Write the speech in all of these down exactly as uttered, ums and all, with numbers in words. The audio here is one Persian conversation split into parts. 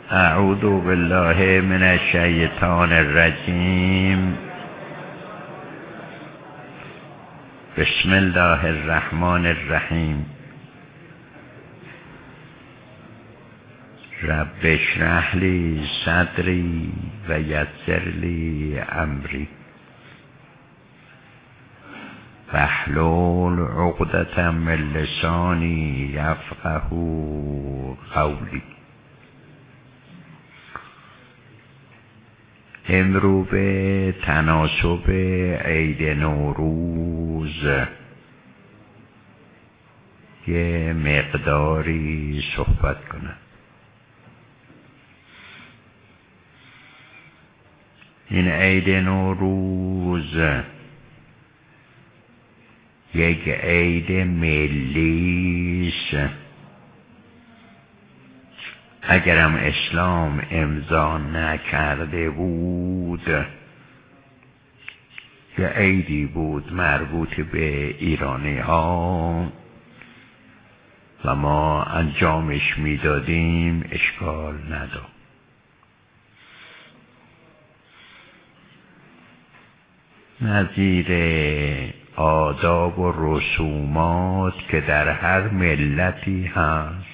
اعوذ بالله من الشیطان الرجیم. بسم الله الرحمن الرحیم. رب اشرح لی صدری و یسر لی امری واحلل عقدة من لسانی یفقهوا قولی. امرو به تناسب عید نوروز یه مقداری صحبت کنم. این عید نوروز یک عید ملی است. اگرم اسلام امضا نکرده بود یه عیدی بود مربوط به ایرانی ها و ما انجامش میدادیم، اشکال نداشت. نظیر آداب و رسومات که در هر ملتی هست،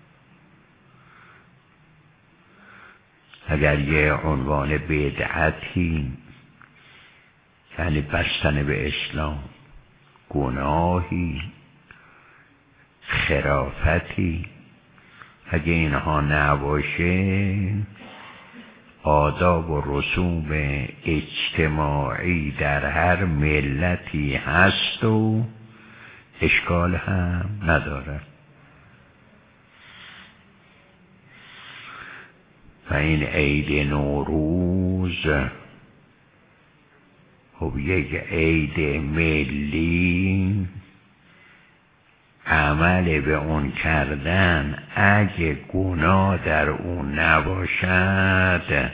اگر یه عنوان بدعتی یعنی بستن به اسلام، گناهی، خرافتی، اگه اینها نباشه آداب و رسوم اجتماعی در هر ملتی هست و اشکال هم نداره. و این عید نوروز خب یک عید ملی، عمل به اون کردن اگه گناه در اون نباشد،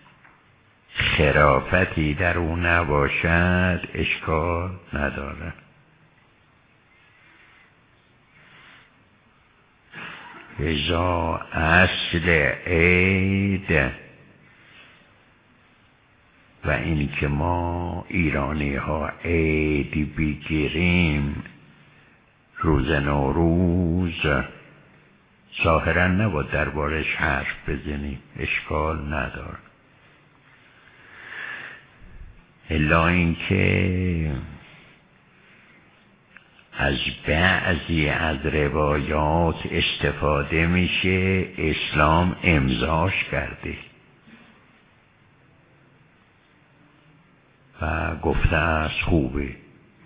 خرافتی در اون نباشد، اشکال نداره. ازا اصل عید و این که ما ایرانی ها عیدی بگیریم روز نوروز، ظاهرا نباید دربارش حرف بزنیم، اشکال نداره. الا این که از بعضی از روایات استفاده میشه اسلام امضاش کرده و گفته است خوبه.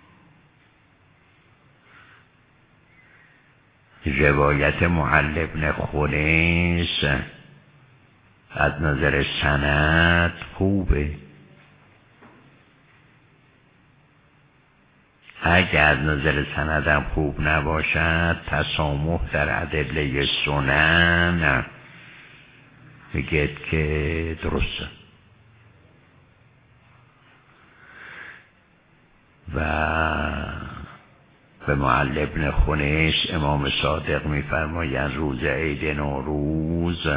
روایت معل ابن خنیس از نظر سند خوبه. اگر از نظر سندم خوب نباشد، تسامح در ادله سنن بگید که درسته. و به معل ابن خنیس امام صادق می‌فرمایند روز عید نوروز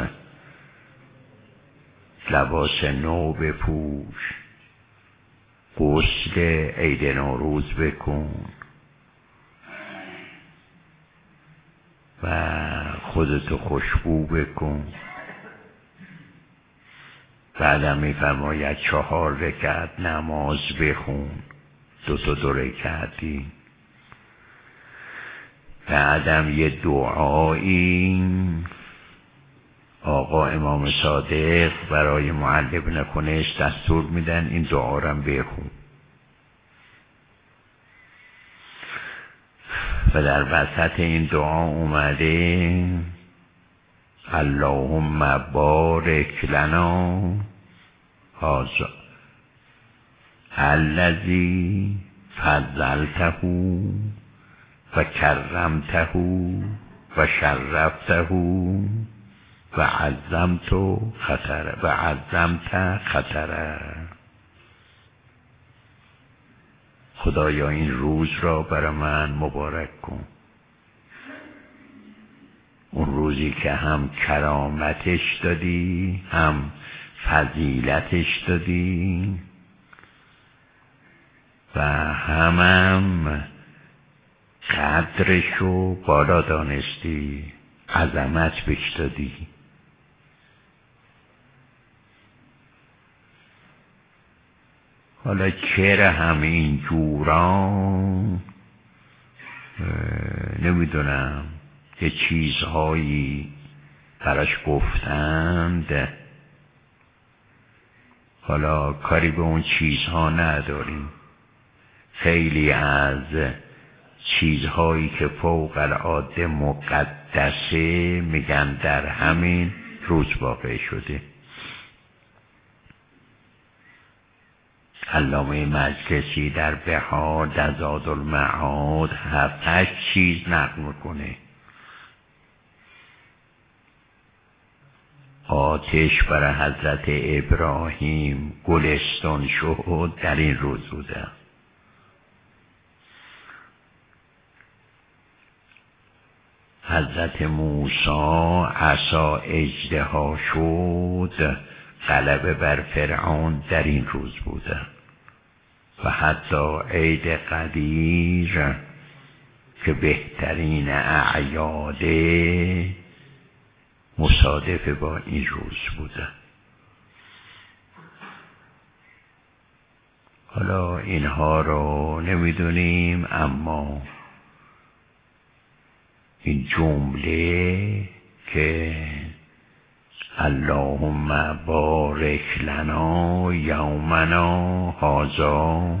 لباس نو بپوش، غسل عید نوروز بکن و خودتو خوشبو بکن. بعدم می‌فرماید چهار رکعت نماز بخون، دو تا دو رکعتی. بعدم یه دعایی آقا امام صادق برای معل ابن خنیس دستور میدن این دعا رو بخون. و در وسط این دعا اومده اللهم بارک لنا هذا الذی فضلته و کرمته و شرفته و عظمت خطر و عظمت خطر. خدایا این روز را برای من مبارک کن اون روزی که هم کرامتش دادی هم فضیلتش دادی و هم هم قدرشو بالا دانستی، عظمت بهش دادی. حالا چرا همه این جوران نمیدونم یه چیزهایی براش گفتند، حالا کاری به اون چیزها نداریم. خیلی از چیزهایی که فوق العاده مقدسه میگن در همین روز واقع شده. علامه مجلسی در بهار در زادالمعاد هفت هشت چیز نقل میکنه. آتش برای حضرت ابراهیم گلستان شد در این روز بوده. حضرت موسی عصا اژدها شد، غلبه بر فرعون در این روز بوده. و حتی عید قدیر که بهترین اعیاده مصادف با این روز بوده. حالا اینها رو نمیدونیم، اما این جمله که اللهم بارک لنا یومنا هذا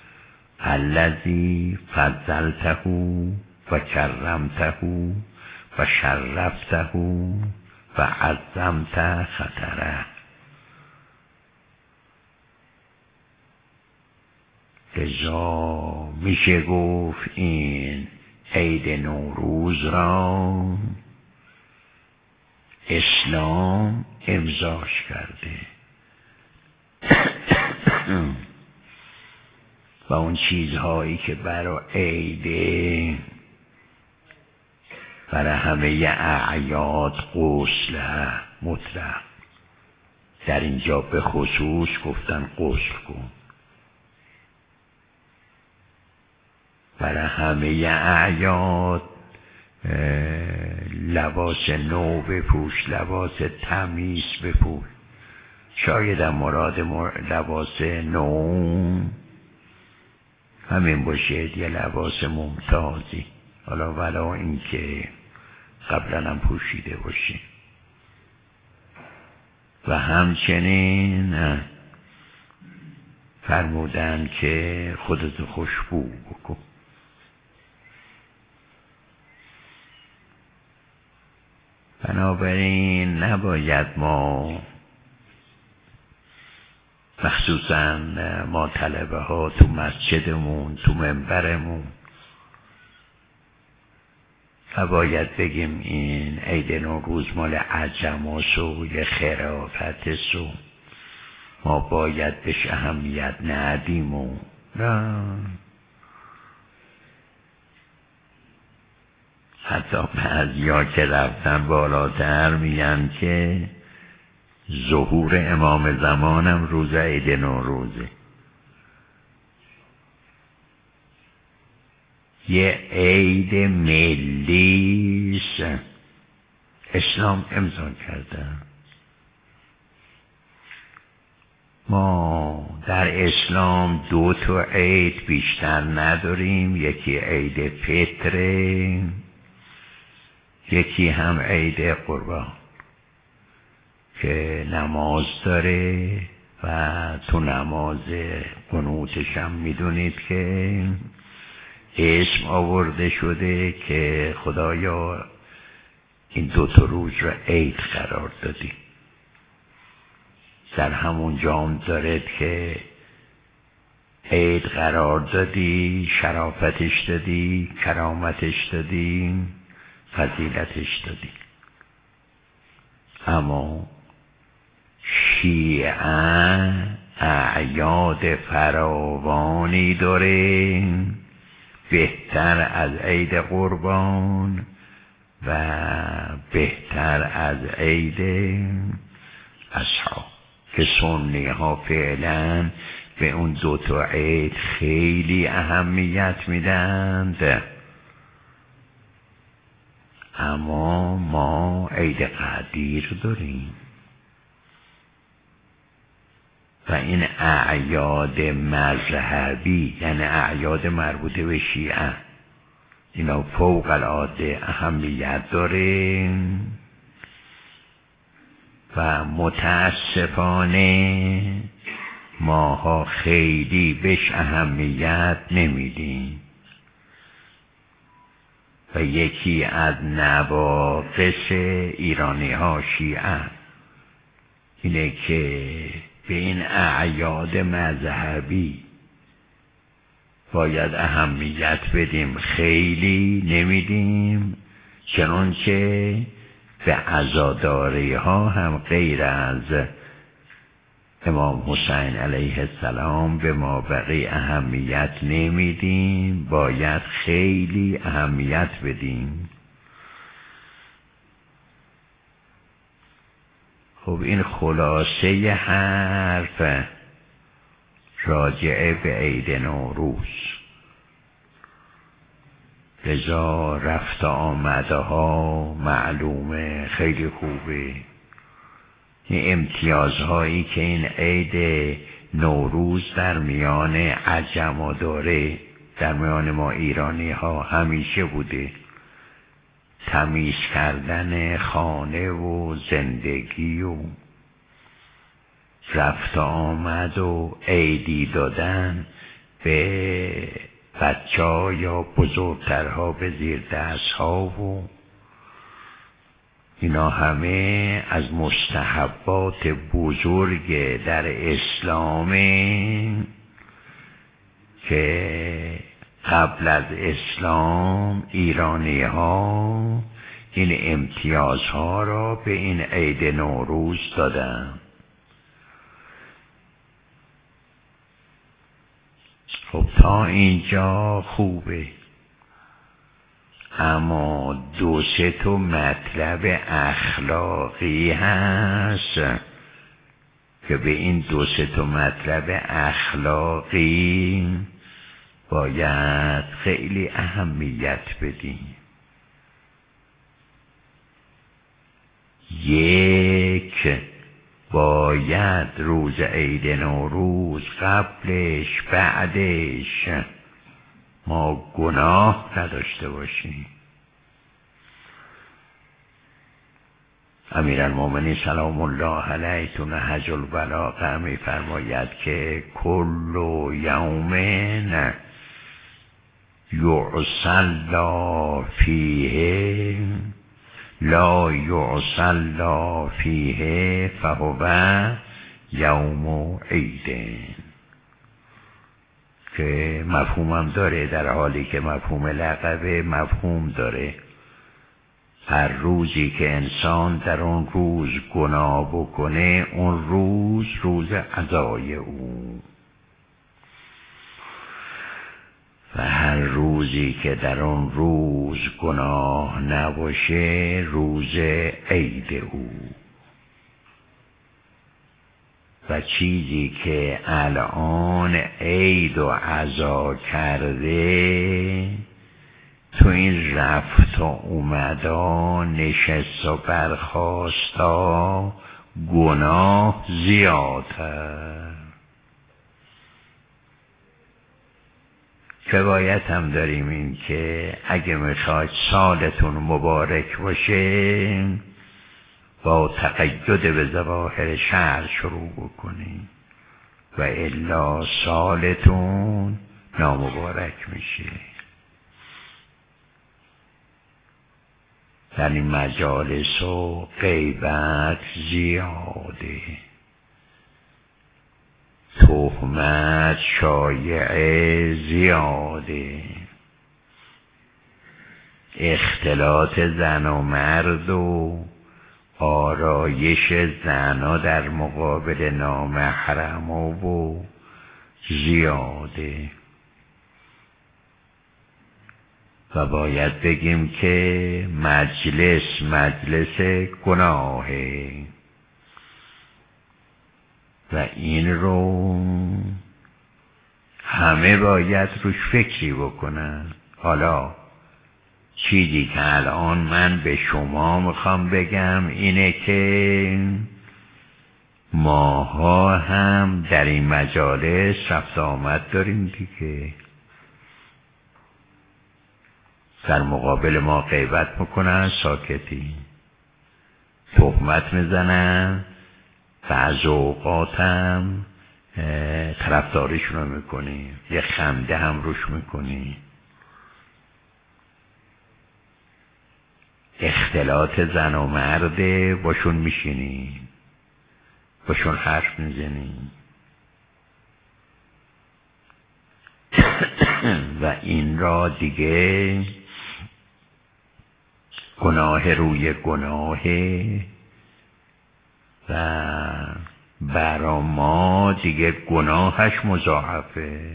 الذی فضلته و کرمته و شرفته و عظمت خطره. لذا میشه گفت این عید نوروز را اسلام امضاش کرده و اون چیزهایی که برای عید برای همه اعیاد غسل مطلق، در اینجا به خصوص گفتن غسل کن. برای همه اعیاد لباس نو بپوش، لباس تمیز بپوش. شاید هم مراد لباس نو همین باشه، یه لباس ممتازی، حالا ولا این که قبلا هم پوشیده باشه. و همچنین فرمودن که خودتو خوشبو بکن. بنابراین نباید ما، مخصوصا ما طلبه ها تو مسجدمون تو منبرمون، نباید بگیم این عید نوروز مال عجماست و یه خرافت و ما باید بهش اهمیت ندیم و نه. حتی بعضیا که رفتن بالاتر میگن که ظهور امام زمانم روز عید نوروزه. یه عید ملیست اسلام امضا کرده. ما در اسلام دو تا عید بیشتر نداریم، یکی عید فطره، یکی هم عید قربان که نماز داره و تو نماز قنوتش هم میدونید که اسم آورده شده که خدایا این دو تا روز رو عید قرار دادی. در همون جام دارد که عید قرار دادی، شرافتش دادی، کرامتش دادی، فضیلتش دادی. اما شیعه اعیاد فراوانی داره، بهتر از عید قربان و بهتر از عید اضحی که سنی ها فعلا به اون دو تا عید خیلی اهمیت میدند. اما ما عید قدیر داریم و این اعیاد مذهبی، یعنی اعیاد مربوطه به شیعه، اینا فوق العاده اهمیت داره و متاسفانه ماها خیلی بهش اهمیت نمیدیم و یکی از نواقص ایرانی ها شیعه اینه که به این اعیاد مذهبی باید اهمیت بدیم، خیلی نمیدیم، چنانچه به عزاداری ها هم غیر از امام حسین علیه السلام به ما بقی اهمیت نمیدیم، باید خیلی اهمیت بدیم. خب این خلاصه حرف راجعه به عید نوروز. لذا رفت آمده ها معلومه، خیلی خوبه. این امتیازهایی که این عید نوروز در میان عجم داره در میان ما ایرانی ها همیشه بوده. تمیز کردن خانه و زندگی و رفت آمد و عیدی دادن به بچه ها یا بزرگترها به زیر دست ها و اینا همه از مستحبات بزرگ در اسلام که قبل از اسلام ایرانی ها این امتیازها را به این عید نوروز دادن. خب تا اینجا خوبه، اما دو سه تا مطلب اخلاقی هست که به این دو سه تا مطلب اخلاقی باید خیلی اهمیت بدیم. یک، باید روز عید نوروز قبلش بعدش ما گناه نداشته باشیم. امیرالمومنین سلام الله علیه تو نهج البلاغه می فرماید که کل یوم یعصی فیه لا یعصی فیه فهو یوم عید، که مفهومم داره، در حالی که مفهوم لقبه مفهوم داره. هر روزی که انسان در اون روز گناه بکنه اون روز روز عزای او، و هر روزی که در اون روز گناه نباشه روز عید او. و چیزی که الان عید و عزا کرده تو این رفت و اومدا نشست و برخاستا گناه زیاده. روایت هم داریم این که اگه میخواید سالتون مبارک باشه با تقید به ظواهر شرع شروع بکنید و الا سالتون نامبارک میشه. در این مجالس و غیبت زیاده، تهمت شایعه زیاده، اختلاط زن و مرد و آرایش زنا در مقابل نامحرم و زیاده. و باید بگیم که مجلس مجلس گناهه و این رو همه باید روش فکری بکنن. حالا چیزی که الان من به شما میخوام بگم اینه که ماها هم در این مجالس رفت آمد داریم دیگه. در مقابل ما غیبت میکنن ساکتی، تهمت میزنن، بعض اوقات هم طرفداریشون رو میکنیم، یه خنده هم روش میکنیم، اختلاط زن و مرده باشون میشینیم، باشون حرف میزنیم و این را دیگه گناه روی گناه و برا ما دیگه گناهش مضاعفه.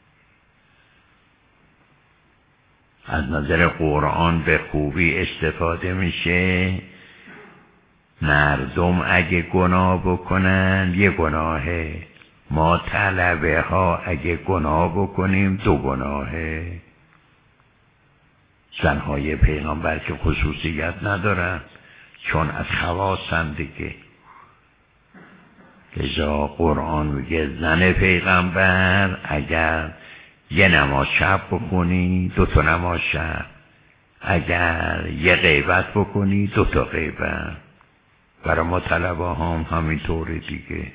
از نظر قرآن به خوبی استفاده میشه. مردم اگه گناه بکنن یه گناهه، ما طلبه ها اگه گناه بکنیم دو گناهه. زنهای پیغمبر که خصوصیت ندارن چون از خواصن دیگه، لذا قرآن میگه زن پیغمبر اگر یه نماز شب بکنی دو تا نماز شب، اگر یه غیبت بکنی دو تا غیبت. برای ما طلبه هم همینطوره دیگه.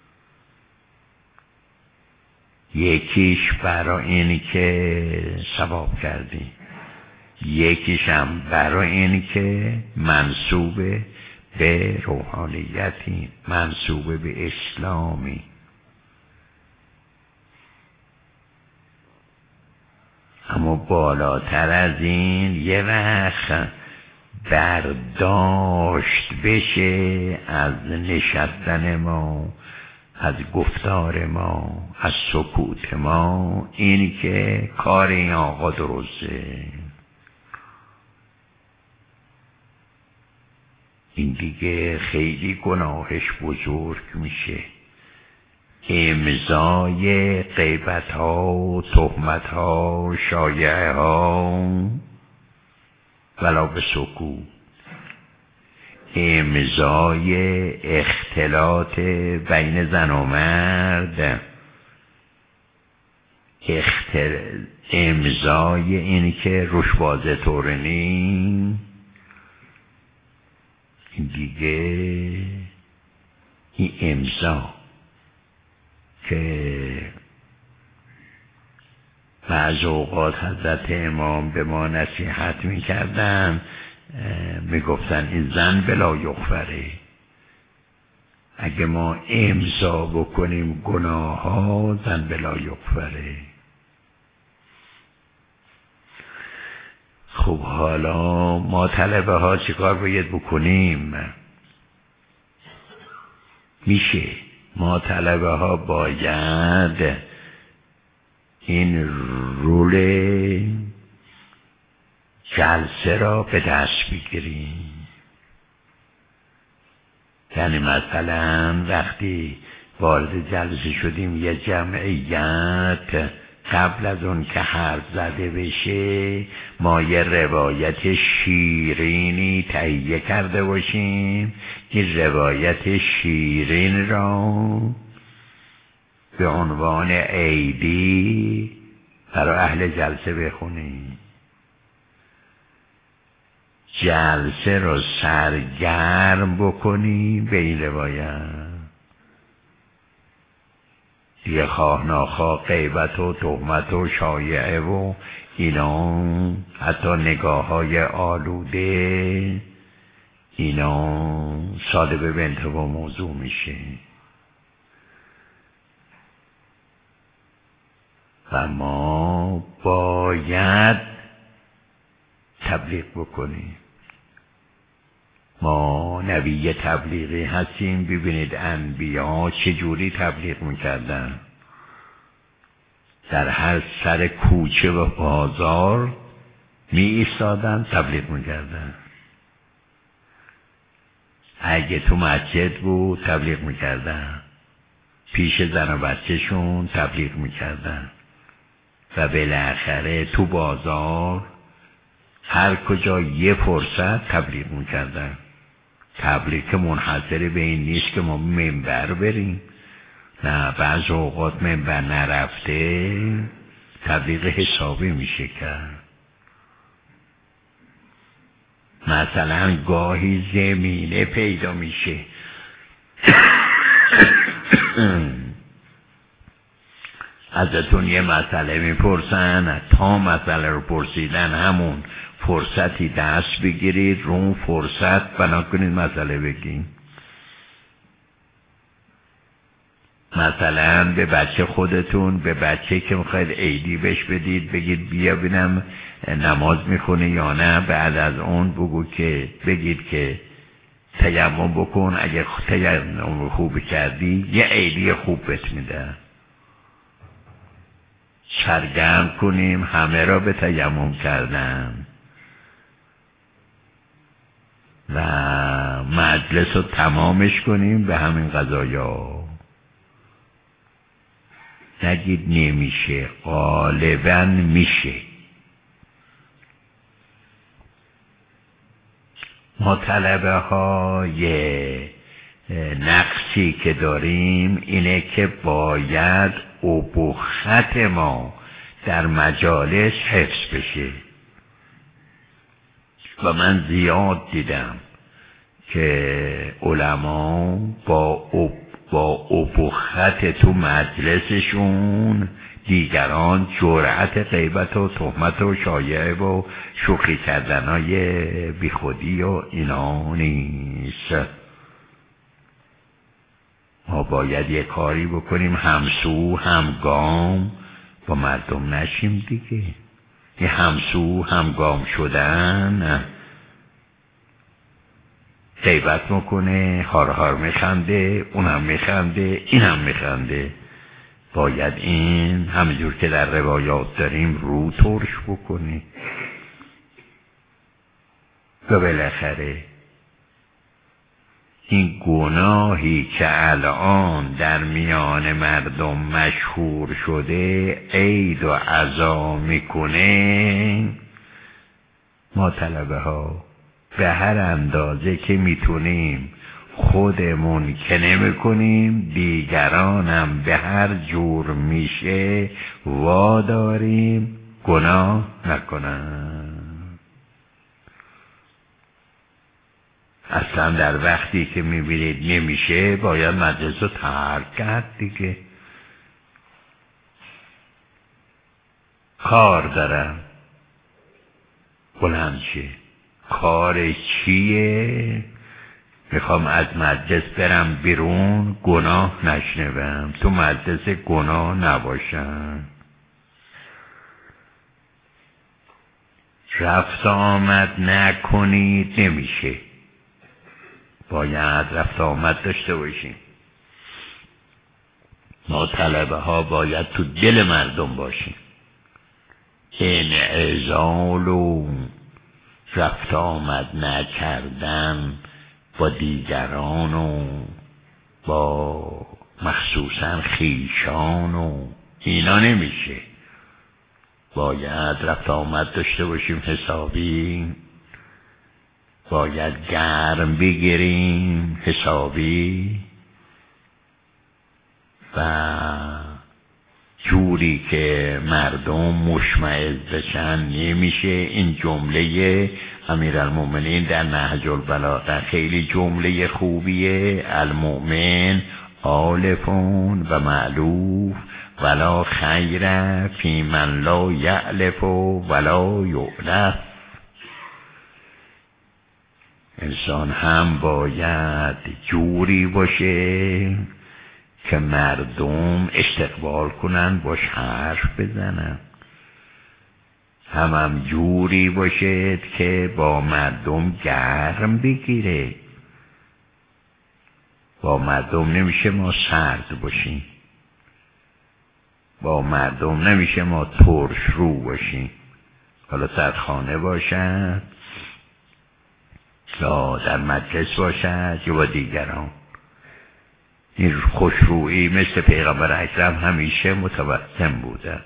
یکیش برای اینی که ثواب کردی، یکیش هم برای اینی که منسوب به روحانیتی، منسوب به اسلامی. اما بالاتر از این یه وقت برداشت بشه از نشستن ما، از گفتار ما، از سکوت ما، اینی که کار این آقا درسته. این دیگه خیلی گناهش بزرگ میشه. امضای غیبت ها، تهمت ها، شایعه ها، ولا به سکوت. امضای اختلاط بین زن و مرد، اختر... امضای اینی که روش بازه طور نیم، این دیگه این امضا که بعض اوقات حضرت امام به ما نصیحت میکردن، میگفتن این زن بلا یغفره. اگه ما امضا بکنیم گناه ها، زن بلا یغفره. خب حالا ما طلبه ها چیکار باید بکنیم؟ میشه ما طلبه ها باید این رول جلسه را به دست بگیریم. یعنی مثلا وقتی وارد جلسه شدیم یه جمعیت، قبل از اون که حرف زده بشه ما یه روایت شیرینی تهیه کرده باشیم، این روایت شیرین را به عنوان عیدی برای اهل جلسه بخونیم، جلسه رو سرگرم بکنیم به این روایت. دیگه خواه ناخواه غیبت و تهمت و شایعه و اینا، حتی نگاه های آلوده، اینا ساده به بنت و موضوع میشه و ما باید تبلیغ بکنیم. ما نبی تبلیغی هستیم. ببینید انبیا چجوری تبلیغ میکردن. در هر سر کوچه و بازار می ایستادن تبلیغ میکردن. اگه تو مسجد بود تبلیغ میکردن، پیش زن و بچهشون تبلیغ میکردن و بالاخره تو بازار هر کجا یه فرصت تبلیغ میکردن. تبلیغ منحصر به این نیست که ما منبر بریم، نه، بعض اوقات منبر نرفته تبلیغ حسابی میشه کرد. مثلا گاهی زمینه پیدا میشه ازتون یه مسئله میپرسن، تا مسئله رو پرسیدن همون فرصتی دست بگیرید، رو اون فرصت بنا کنید مسئله بگین. مثلا به بچه خودتون، به بچه که میخواید عیدی بهش بدید، بگید بیا ببینم نماز میخونه یا نه. بعد از اون بگو که بگید که تیمم بکن، اگه تیمم خوب کردی یه عیدی خوب بهت میده. سرگرم کنیم همه را به تیمم کردن و مجلس رو تمامش کنیم به همین قضایا. نگید نمیشه، غالبا میشه. ما طلبه های نقصی که داریم اینه که باید ابخت ما در مجالس حفظ بشه و من زیاد دیدم که علما با اب با ابخت تو مجلسشون دیگران جرأت غیبت و تهمت و شایعه و شوخی کردنهای بیخودی و اینا نیست. ما باید یه کاری بکنیم همسو همگام با مردم نشیم دیگه. یه همسو همگام شدن غیبت میکنه، هار هار میخنده، اون هم میخنده، این هم میخنده. باید این همینجور که در روایات داریم رو ترش بکنی. و بالاخره این گناهی که الان در میان مردم مشهور شده عید و عزا میکنه، ما طلبه ها به هر اندازه که میتونیم خودمون که نمیکنیم، دیگرانم به هر جور میشه واداریم گناه نکنن. اصلا در وقتی که میبینید نمیشه باید مجلس رو ترک کرد دیگه. کار دارم بلند شه، کار چیه؟ میخوام از مجلس برم بیرون گناه نشنوم، تو مجلس گناه نباشم. رفت آمد نکنید نمیشه، باید رفت آمد داشته باشیم. ما طلبه ها باید تو دل مردم باشیم. انعزال و رفت آمد نکردن با دیگران و با مخصوصا خیشان و اینا نمیشه. باید رفت آمد داشته باشیم حسابی، باید گرم بگیریم حسابی و جوری که مردم مشمئز بشن نمیشه. این جمله امیرالمومنین در نهج البلاغه خیلی جمله خوبیه. المؤمن آلفون و معلوف ولا خیر فی من لا یعلف ولا یعلف. انسان هم باید جوری باشه که مردم استقبال کنن، باش حرف بزنن. هم هم جوری باشد که با مردم گرم بگیره. با مردم نمیشه ما سرد باشیم، با مردم نمیشه ما ترش رو باشیم. حالا در خانه باشد یا در مجلس باشد یا با دیگران. این خوشرویی مثل پیغمبر اکرم همیشه متوسم بوده.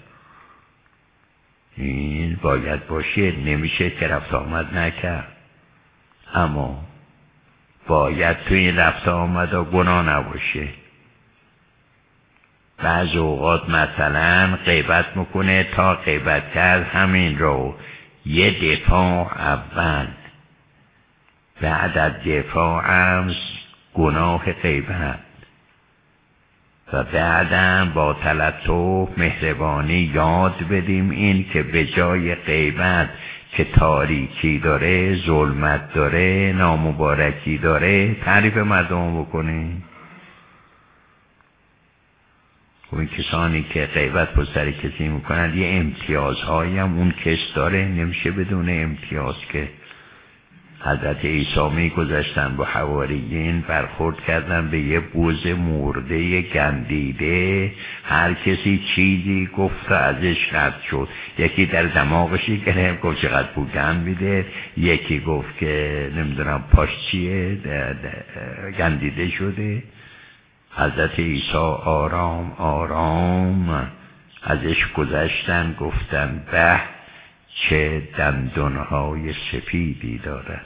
این باید باشه، نمیشه که رفت آمد نکرد، اما باید توی این رفت آمد و گناه نباشه. بعض اوقات مثلا غیبت میکنه، تا غیبت کرد همین رو یه دفاع اول، بعد از دفاع هم گناه غیبت و بعدم با تلطف مهربانی یاد بدیم این که به جای غیبت که تاریکی داره، ظلمت داره، نامبارکی داره، تعریف مردم بکنیم. خب این کسانی که غیبت پر سر کسی میکنن یه امتیازهایی هم اون کس داره، نمیشه بدون امتیاز که حضرت عیسی می گذشتن با حواریین، برخورد کردن به یه بز مرده گندیده، هر کسی چیزی گفت و ازش رد شد. یکی در دماغشی گرفت گفت چقدر بو گند میده، یکی گفت که نمیدونم پاش چیه گندیده شده. حضرت عیسی آرام آرام ازش گذشتن، گفتن به چه دندانهای سفیدی دارد.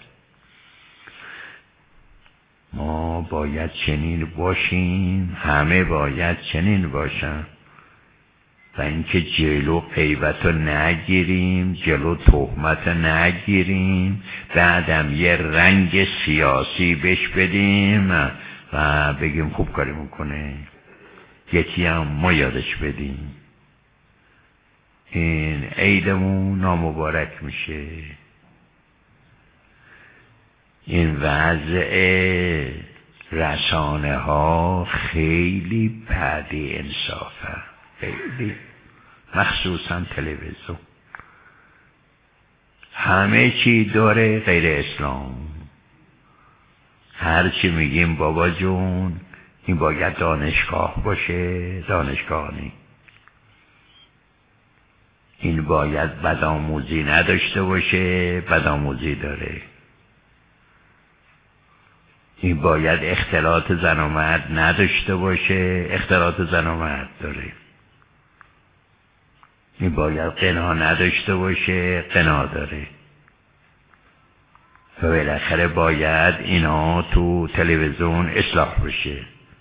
ما باید چنین باشیم، همه باید چنین باشن و اینکه جلو غیبت رو نگیریم، جلو تهمت نگیریم، بعدم یه رنگ سیاسی بهش بدیم و بگیم خوب کاری میکنه، یکی هم ما یادش بدیم. این عیدمون نامبارک میشه. این وضع رسانه ها خیلی بد انصافه، خیلی، مخصوصا تلویزیون همه چی داره غیر اسلام. هر چی میگیم بابا جون این باید دانشگاه باشه، دانشگاه نی. این باید بدآموزی نداشته باشه، بدآموزی داره. این باید اختلاط زن و مرد نداشته باشه، اختلاط زن و مرد داره. این باید قنا نداشته باشه، قنا داره. و بالاخره باید اینا تو تلویزیون اصلاح بشه،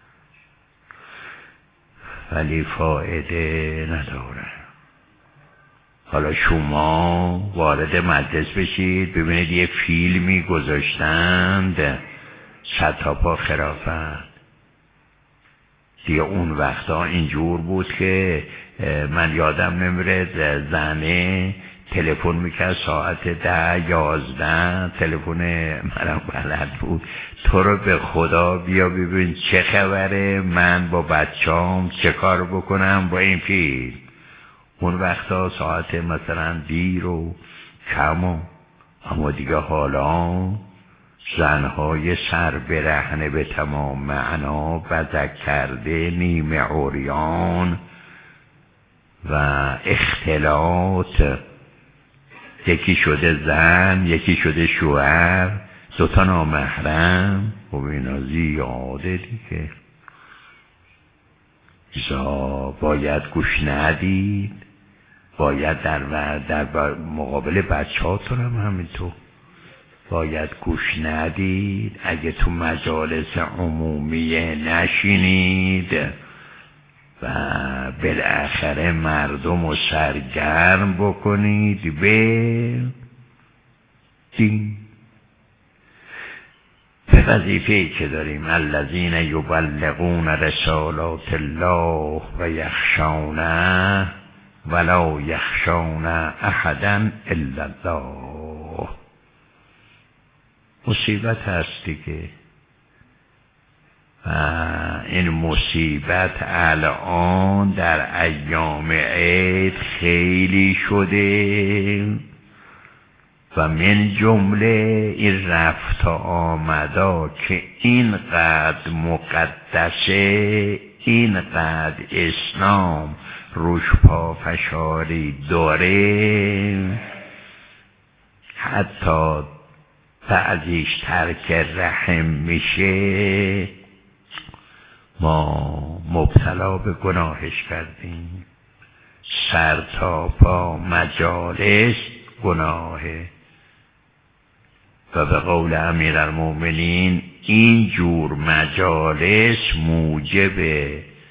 ولی فایده نداره. حالا شما وارد مجلس بشید ببینید یه فیلمی گذاشتند صد تا پا خرافت. دیگه اون وقتا اینجور بود که من یادم نمیره زنه تلفن میکرد ساعت ده یازده، تلفن منم بلد بود، تو رو به خدا بیا ببین چه خبره، من با بچام چه کار بکنم با این فیلم. اون وقتا ساعت مثلا دیر و کم و، اما دیگه حالا زنهای سر برهنه به تمام معنا، بزک کرده، نیمه عریان و اختلاط، یکی شده زن یکی شده شوهر، دوتا نامحرم. خب اینا زیاده دیگه، ایزا باید گوش ندید، باید در, در مقابل بچه هاتون هم همینطور باید گوش ندید. اگه تو مجالس عمومی نشینید و بالاخره مردم رو سرگرم بکنید به دین، به وظیفه‌ای که داریم. الذین یبلغون رسالات الله و یخشونه ولا یخشون احدا الا الله. مصیبت هست دیگه. این مصیبت الان در ایام عید خیلی شده و من جمله این رفت آمدا که اینقدر مقدسه، اینقدر اسلام روش پافشاری داره، حتی بعضیش ترک رحم میشه، ما مبتلا به گناهش کردیم. سر تا پا مجالس گناهه. و به قول امیرالمومنین این جور مجالس موجب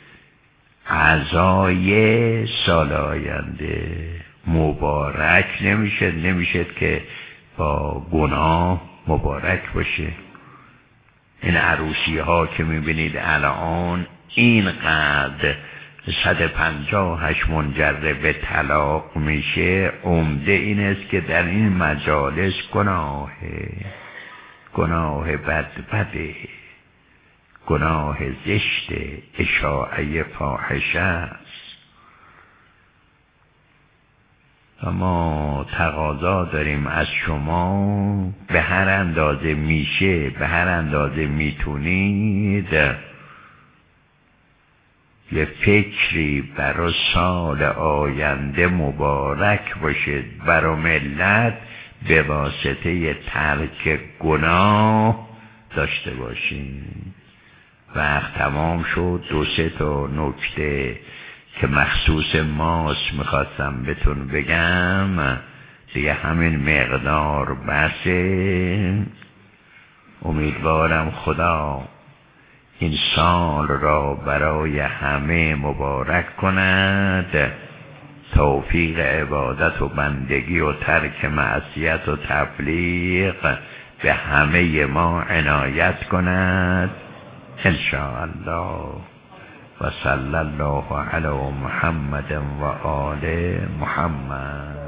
عزای سال آینده مبارک نمیشه نمیشه که با گناه مبارک باشه. این عروسی ها که میبینید الان اینقدر صد و پنجاهش منجر به طلاق میشه، عمده این است که در این مجالس گناهه، گناه بد بده، گناه زشت، اشاعه فاحشه است. اما تقاضا داریم از شما به هر اندازه میشه، به هر اندازه میتونید یه فکری برای سال آینده مبارک باشید برای ملت، به واسطه ترک گناه داشته باشید. وقت تمام شد. دو سه تا نکته که مخصوص ماست میخواستم بهتون بگم، دیگه همین مقدار بسه. امیدوارم خدا این سال را برای همه مبارک کند، توفیق عبادت و بندگی و ترک معصیت و تبلیغ به همه ما عنایت کند انشاءالله. و صلی الله علی محمد و آل محمد.